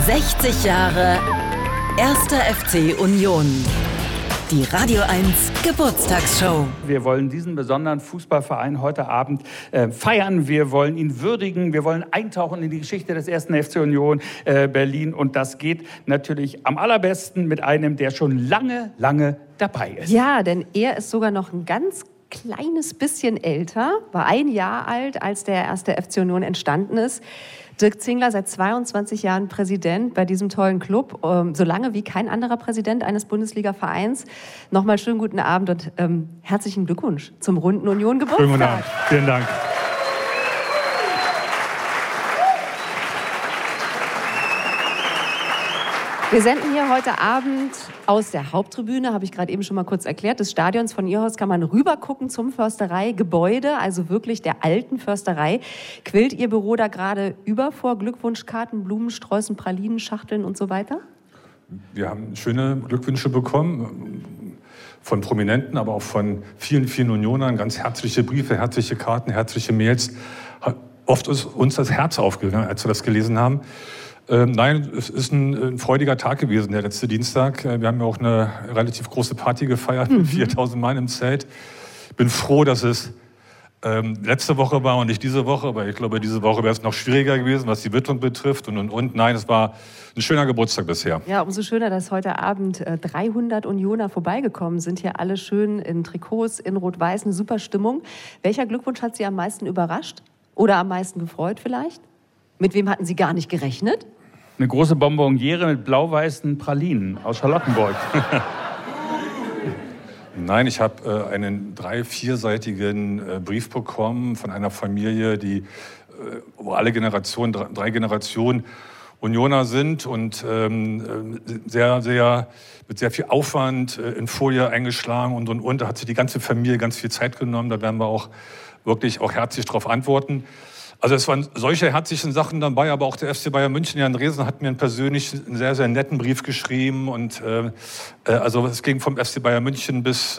60 Jahre 1. FC Union. Die Radio 1 Geburtstagsshow. Wir wollen diesen besonderen Fußballverein heute Abend feiern. Wir wollen ihn würdigen. Wir wollen eintauchen in die Geschichte des 1. FC Union Berlin. Und das geht natürlich am allerbesten mit einem, der schon lange, lange dabei ist. Ja, denn er ist sogar noch ein ganz kleines bisschen älter, war 1 Jahr alt, als der 1. FC Union entstanden ist. Dirk Zingler, seit 22 Jahren Präsident bei diesem tollen Club, so lange wie kein anderer Präsident eines Bundesliga-Vereins. Nochmal schönen guten Abend und herzlichen Glückwunsch zum runden Union-Geburtstag. Schönen guten Abend. Vielen Dank. Wir senden hier heute Abend aus der Haupttribüne, habe ich gerade eben schon mal kurz erklärt, des Stadions. Von hier aus kann man rübergucken zum Förstereigebäude, also wirklich der alten Försterei. Quillt Ihr Büro da gerade über vor Glückwunschkarten, Blumensträußen, Pralinen, Schachteln und so weiter? Wir haben schöne Glückwünsche bekommen von Prominenten, aber auch von vielen, vielen Unionern. Ganz herzliche Briefe, herzliche Karten, herzliche Mails. Oft ist uns das Herz aufgegangen, als wir das gelesen haben. Nein, es ist ein freudiger Tag gewesen, der letzte Dienstag. Wir haben ja auch eine relativ große Party gefeiert mit 4000 Mann im Zelt. Ich bin froh, dass es letzte Woche war und nicht diese Woche, aber ich glaube, diese Woche wäre es noch schwieriger gewesen, was die Witterung betrifft und. Nein, es war ein schöner Geburtstag bisher. Ja, umso schöner, dass heute Abend 300 Unioner vorbeigekommen sind. Hier alle schön in Trikots, in Rot-Weiß, eine super Stimmung. Welcher Glückwunsch hat Sie am meisten überrascht oder am meisten gefreut vielleicht? Mit wem hatten Sie gar nicht gerechnet? Eine große Bonbonniere mit blau-weißen Pralinen aus Charlottenburg. Nein, ich habe einen 3-4-seitigen Brief bekommen von einer Familie, wo alle Generationen, 3 Generationen Unioner sind und mit sehr viel Aufwand in Folie eingeschlagen und. Da hat sich die ganze Familie ganz viel Zeit genommen. Da werden wir auch wirklich auch herzlich darauf antworten. Also es waren solche herzlichen Sachen dabei, aber auch der FC Bayern München, Jan Dresen, hat mir persönlich einen sehr, sehr netten Brief geschrieben. Und also es ging vom FC Bayern München bis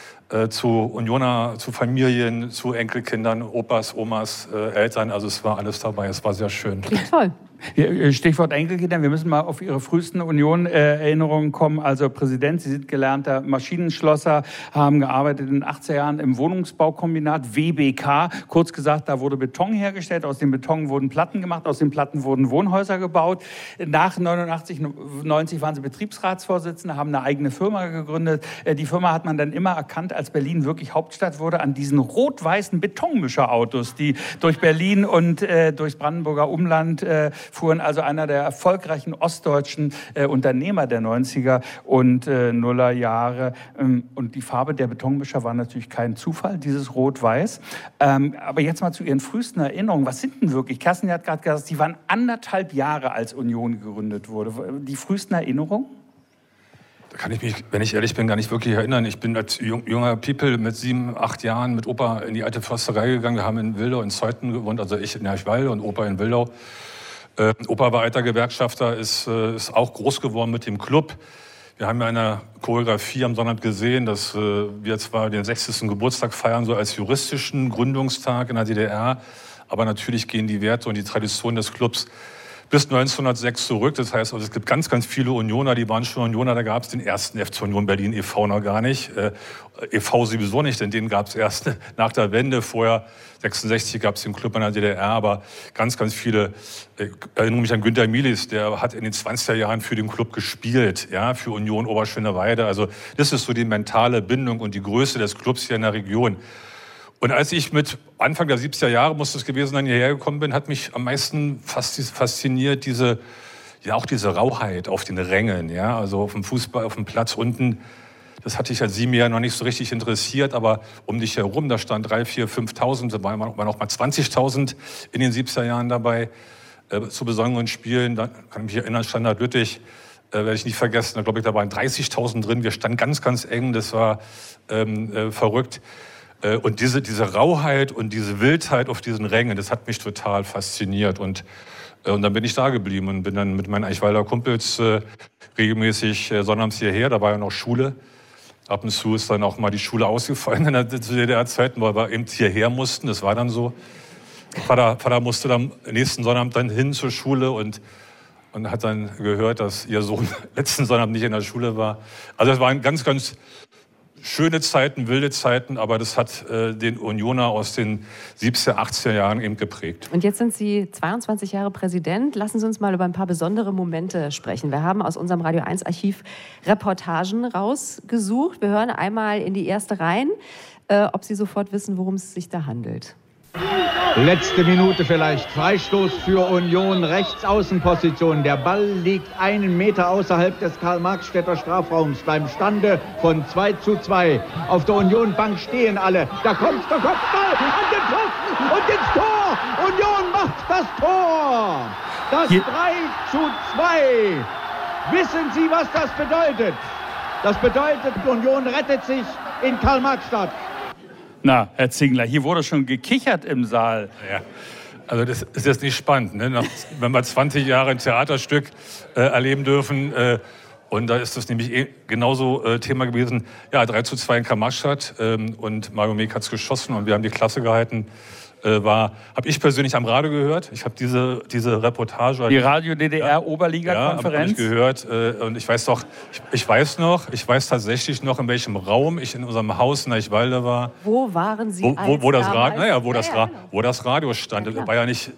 zu Unioner, zu Familien, zu Enkelkindern, Opas, Omas, Eltern. Also es war alles dabei, es war sehr schön. Klingt toll. Stichwort Enkelkinder, wir müssen mal auf Ihre frühesten Union-Erinnerungen kommen. Also Präsident, Sie sind gelernter Maschinenschlosser, haben gearbeitet in den 80er Jahren im Wohnungsbaukombinat WBK. Kurz gesagt, da wurde Beton hergestellt, aus dem Beton wurden Platten gemacht, aus den Platten wurden Wohnhäuser gebaut. Nach 89, 90 waren Sie Betriebsratsvorsitzender, haben eine eigene Firma gegründet. Die Firma hat man dann immer erkannt, als Berlin wirklich Hauptstadt wurde, an diesen rot-weißen Betonmischerautos, die durch Berlin und durchs Brandenburger Umland fuhren, also einer der erfolgreichen ostdeutschen Unternehmer der 90er und Nuller Jahre. Und die Farbe der Betonmischer war natürlich kein Zufall, dieses Rot-Weiß. Aber jetzt mal zu Ihren frühesten Erinnerungen. Was sind denn wirklich? Kerstin hat gerade gesagt, Sie waren 1,5 Jahre, als Union gegründet wurde. Die frühesten Erinnerungen? Da kann ich mich, wenn ich ehrlich bin, gar nicht wirklich erinnern. Ich bin als junger People mit 7, 8 Jahren mit Opa in die alte Försterei gegangen. Wir haben in Wildau in Zeuthen gewohnt, also ich in Nerchwalde und Opa in Wildau. Opa war alter Gewerkschafter, ist auch groß geworden mit dem Club. Wir haben ja eine Choreografie am Sonnabend gesehen, dass wir zwar den 60. Geburtstag feiern, so als juristischen Gründungstag in der DDR, aber natürlich gehen die Werte und die Traditionen des Clubs bis 1906 zurück. Das heißt, also es gibt ganz, ganz viele Unioner, die waren schon Unioner. Da gab es den ersten FC Union Berlin e.V. noch gar nicht. e.V. sowieso nicht, denn den gab es erst nach der Wende. Vorher, 66, gab es den Club in der DDR. Aber ganz, ganz viele, ich erinnere mich an Günter Mielis, der hat in den 20er Jahren für den Club gespielt, ja, für Union Oberschöneweide. Also das ist so die mentale Bindung und die Größe des Clubs hier in der Region. Und als ich mit Anfang der 70er Jahre, muss es gewesen sein, hierher gekommen bin, hat mich am meisten fasziniert diese Rauheit auf den Rängen, ja, also auf dem Fußball, auf dem Platz unten. Das hatte ich als 7-Jähriger noch nicht so richtig interessiert, aber um dich herum, da stand 3.000, 4.000, 5.000, da waren auch mal 20.000 in den 70er Jahren dabei, zu besonderen Spielen. Da kann ich mich erinnern, Standard Lüttich, werde ich nicht vergessen, da glaube ich, da waren 30.000 drin. Wir standen ganz, ganz eng, das war verrückt. Und diese Rauheit und diese Wildheit auf diesen Rängen, das hat mich total fasziniert. Und dann bin ich da geblieben und bin dann mit meinen Eichwalder Kumpels regelmäßig sonnabends hierher. Da war ja noch Schule. Ab und zu ist dann auch mal die Schule ausgefallen in der DDR-Zeiten, weil wir eben hierher mussten. Das war dann so. Vater musste dann nächsten Sonnabend dann hin zur Schule und und hat dann gehört, dass ihr Sohn letzten Sonntag nicht in der Schule war. Also es waren ganz, ganz schöne Zeiten, wilde Zeiten, aber das hat den Unioner aus den 70er, 80er Jahren eben geprägt. Und jetzt sind Sie 22 Jahre Präsident. Lassen Sie uns mal über ein paar besondere Momente sprechen. Wir haben aus unserem Radio 1 Archiv Reportagen rausgesucht. Wir hören einmal in die erste rein, ob Sie sofort wissen, worum es sich da handelt. Letzte Minute vielleicht. Freistoß für Union, Rechtsaußenposition. Der Ball liegt 1 Meter außerhalb des Karl-Marx-Städter Strafraums beim Stande von 2:2. Auf der Union-Bank stehen alle. Da kommt der Kopfball an den Pfosten und ins Tor. Union macht das Tor. Das 3:2. Wissen Sie, was das bedeutet? Das bedeutet, Union rettet sich in Karl-Marx-Stadt. Na, Herr Zingler, hier wurde schon gekichert im Saal. Ja, also das ist jetzt nicht spannend, ne? Wenn wir 20 Jahre ein Theaterstück erleben dürfen. Und da ist das nämlich genauso Thema gewesen. Ja, 3:2 in Karl-Marx-Stadt und Mario Meek hat es geschossen und wir haben die Klasse gehalten. Habe ich persönlich am Radio gehört. Ich habe diese Reportage... Die Radio-DDR-Oberliga-Konferenz? Ja, habe ich gehört. Und ich weiß tatsächlich noch, in welchem Raum ich in unserem Haus in Eichwalde war. Wo waren Sie wo das Radio stand. Ja,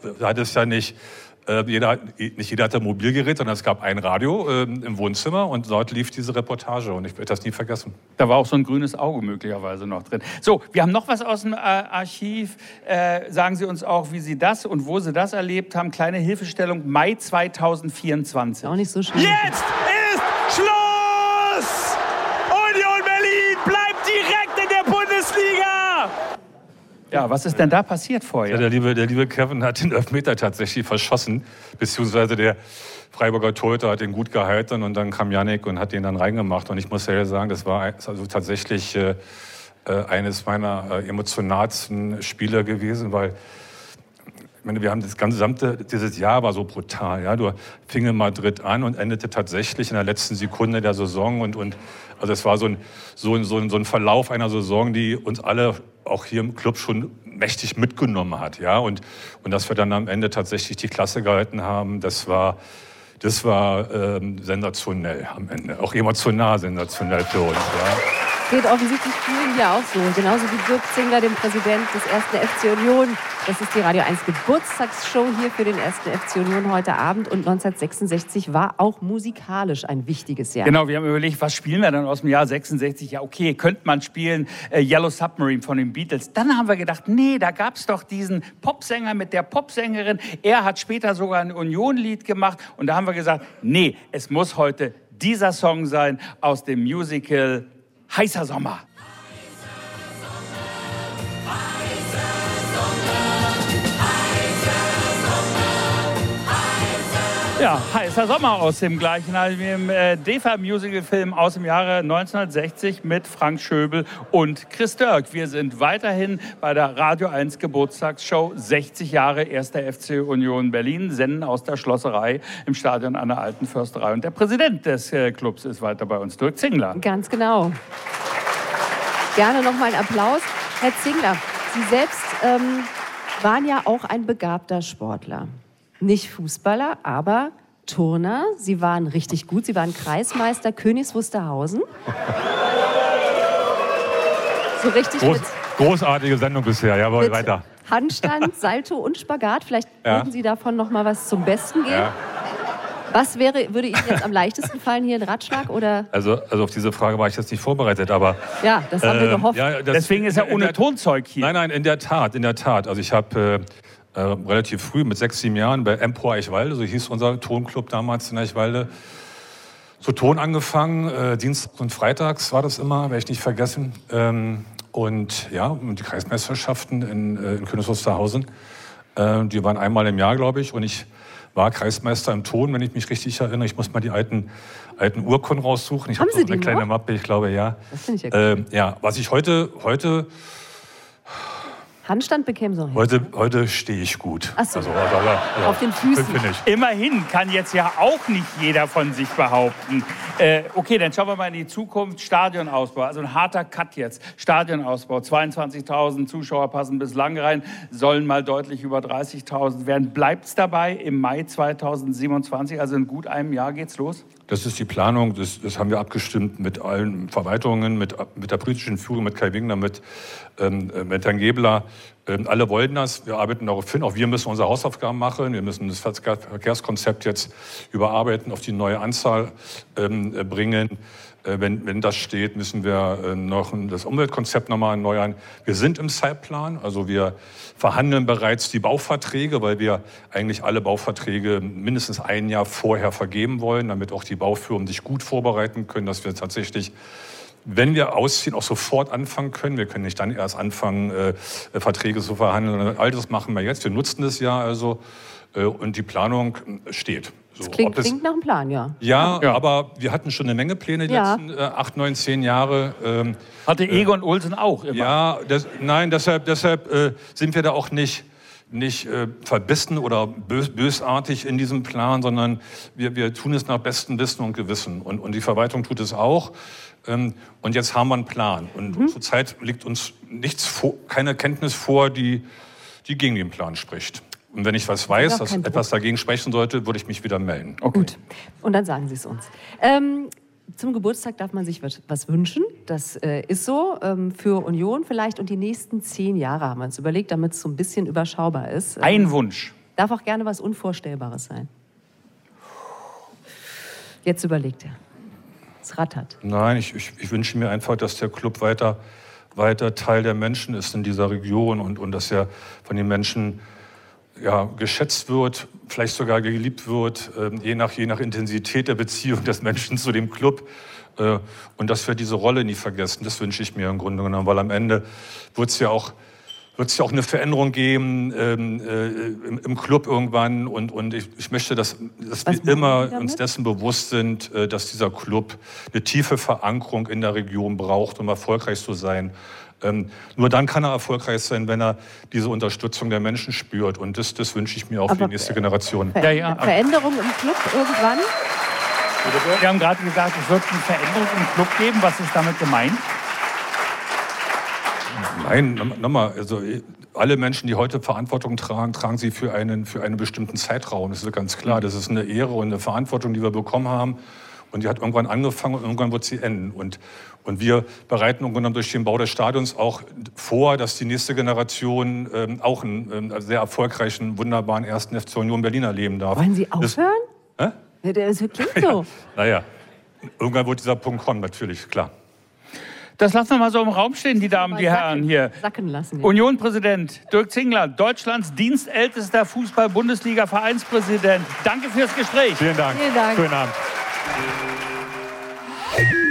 Nicht jeder hatte Mobilgerät, sondern es gab ein Radio im Wohnzimmer und dort lief diese Reportage und ich werde das nie vergessen. Da war auch so ein grünes Auge möglicherweise noch drin. So, wir haben noch was aus dem Archiv. Sagen Sie uns auch, wie Sie das und wo Sie das erlebt haben. Kleine Hilfestellung, Mai 2024. Auch nicht so schlimm. Jetzt ist Schluss! Union Berlin bleibt direkt in der Bundesliga! Ja, was ist denn da passiert vorher? Ja, der liebe Kevin hat den Elfmeter tatsächlich verschossen, beziehungsweise der Freiburger Torhüter hat ihn gut gehalten und dann kam Yannick und hat den dann reingemacht. Und ich muss ja sagen, das war also tatsächlich eines meiner emotionalsten Spiele gewesen, weil ich meine, wir haben dieses Jahr war so brutal. Ja? Du fing in Madrid an und endete tatsächlich in der letzten Sekunde der Saison. Und also es war so ein Verlauf einer Saison, die uns alle auch hier im Club schon mächtig mitgenommen hat. Ja? Und dass wir dann am Ende tatsächlich die Klasse gehalten haben, das war sensationell am Ende. Auch emotional sensationell für uns. Ja? Geht offensichtlich vielen hier auch so. Genauso wie Dirk Zingler, dem Präsident des 1. FC Union. Das ist die Radio 1 Geburtstagsshow hier für den 1. FC Union heute Abend. Und 1966 war auch musikalisch ein wichtiges Jahr. Genau, wir haben überlegt, was spielen wir dann aus dem Jahr 66? Ja, okay, könnte man spielen Yellow Submarine von den Beatles. Dann haben wir gedacht, nee, da gab es doch diesen Popsänger mit der Popsängerin. Er hat später sogar ein Union-Lied gemacht. Und da haben wir gesagt, nee, es muss heute dieser Song sein aus dem Musical Heißer Sommer. Ja, Heißer Sommer aus dem gleichen DEFA-Musical-Film aus dem Jahre 1960 mit Frank Schöbel und Chris Dörk. Wir sind weiterhin bei der Radio 1 Geburtstagsshow 60 Jahre 1. FC Union Berlin, senden aus der Schlosserei im Stadion an der Alten Försterei. Und der Präsident des Clubs ist weiter bei uns, Dirk Zingler. Ganz genau. Gerne noch mal einen Applaus. Herr Zingler, Sie selbst waren ja auch ein begabter Sportler. Nicht Fußballer, aber Turner. Sie waren richtig gut. Sie waren Kreismeister Königs Wusterhausen. So richtig großartige Sendung bisher. Jawohl, weiter. Handstand, Salto und Spagat. Vielleicht würden Sie davon noch mal was zum Besten geben. Ja. Was würde Ihnen jetzt am leichtesten fallen, hier ein Ratschlag? Oder? Also auf diese Frage war ich jetzt nicht vorbereitet, aber... Ja, das haben wir gehofft. Ja, deswegen ist er ohne Tonzeug hier. Nein, in der Tat. Also ich habe relativ früh, mit 6, 7 Jahren, bei Empor Eichwalde, so hieß unser Tonclub damals in Eichwalde, zu Ton angefangen. Dienstags und Freitags war das immer, werde ich nicht vergessen. Und die Kreismeisterschaften in Königs Wusterhausen, die waren einmal im Jahr, glaube ich, und ich war Kreismeister im Ton, wenn ich mich richtig erinnere. Ich muss mal die alten Urkunden raussuchen. Ich habe noch eine kleine Mappe, ich glaube, ja. Das finde ich ja cool. Was ich heute Handstand bekämen Sie noch hin. Heute stehe ich gut. Ach so. Also, Auf den Füßen. Finde ich. Immerhin kann jetzt ja auch nicht jeder von sich behaupten. Okay, dann schauen wir mal in die Zukunft. Stadionausbau, also ein harter Cut jetzt. Stadionausbau, 22.000 Zuschauer passen bislang rein, sollen mal deutlich über 30.000 werden. Bleibt es dabei im Mai 2027, also in gut einem Jahr geht's los? Das ist die Planung, das haben wir abgestimmt mit allen Verwaltungen, mit der politischen Führung, mit Kai Wegner, mit Herrn Gebler. Alle wollen das, wir arbeiten darauf hin, auch wir müssen unsere Hausaufgaben machen, wir müssen das Verkehrskonzept jetzt überarbeiten, auf die neue Anzahl bringen. Wenn das steht, müssen wir noch das Umweltkonzept nochmal erneuern. Wir sind im Zeitplan, also wir verhandeln bereits die Bauverträge, weil wir eigentlich alle Bauverträge mindestens ein Jahr vorher vergeben wollen, damit auch die Baufirmen sich gut vorbereiten können, dass wir tatsächlich, wenn wir ausziehen, auch sofort anfangen können. Wir können nicht dann erst anfangen, Verträge zu verhandeln. All das machen wir jetzt. Wir nutzen das Jahr also und die Planung steht. So, das klingt nach einem Plan, ja. Ja, aber wir hatten schon eine Menge Pläne die letzten 8, 9, 10 Jahre. Hatte Egon Olsen auch immer. Ja, deshalb sind wir da auch nicht verbissen oder bösartig in diesem Plan, sondern wir tun es nach bestem Wissen und Gewissen. Und die Verwaltung tut es auch. Und jetzt haben wir einen Plan. Und zurzeit liegt uns keine Kenntnis vor, die gegen den Plan spricht. Und wenn ich was weiß, dass etwas dagegen sprechen sollte, würde ich mich wieder melden. Okay. Gut. Und dann sagen Sie es uns. Zum Geburtstag darf man sich was wünschen. Das ist so für Union vielleicht. Und die nächsten 10 Jahre haben wir uns überlegt, damit es so ein bisschen überschaubar ist. Ein Wunsch. Darf auch gerne was Unvorstellbares sein. Jetzt überlegt er. Es rattert. Nein, ich wünsche mir einfach, dass der Club weiter Teil der Menschen ist in dieser Region und dass er von den Menschen geschätzt wird, vielleicht sogar geliebt wird, je nach Intensität der Beziehung des Menschen zu dem Club. Und dass wir diese Rolle nie vergessen, das wünsche ich mir im Grunde genommen, weil am Ende wird es ja auch eine Veränderung geben im Club irgendwann. Und ich möchte, dass wir immer uns dessen bewusst sind, dass dieser Club eine tiefe Verankerung in der Region braucht, um erfolgreich zu sein. Nur dann kann er erfolgreich sein, wenn er diese Unterstützung der Menschen spürt. Und das wünsche ich mir auch für die nächste Generation. Veränderung im Club irgendwann? Wir haben gerade gesagt, es wird eine Veränderung im Club geben. Was ist damit gemeint? Nein, nochmal, also alle Menschen, die heute Verantwortung tragen sie für einen bestimmten Zeitraum. Das ist ganz klar. Das ist eine Ehre und eine Verantwortung, die wir bekommen haben. Und die hat irgendwann angefangen und irgendwann wird sie enden. Und wir bereiten irgendwann durch den Bau des Stadions auch vor, dass die nächste Generation auch einen sehr erfolgreichen, wunderbaren ersten FC Union Berlin erleben darf. Wollen Sie aufhören? Das klingt so. Naja, irgendwann wird dieser Punkt kommen, natürlich, klar. Das lassen wir mal so im Raum stehen, die Damen, die Herren hier. Sacken lassen. Union-Präsident Dirk Zingler, Deutschlands dienstältester Fußball-Bundesliga-Vereinspräsident. Danke fürs Gespräch. Vielen Dank. Vielen Dank. Schönen Abend.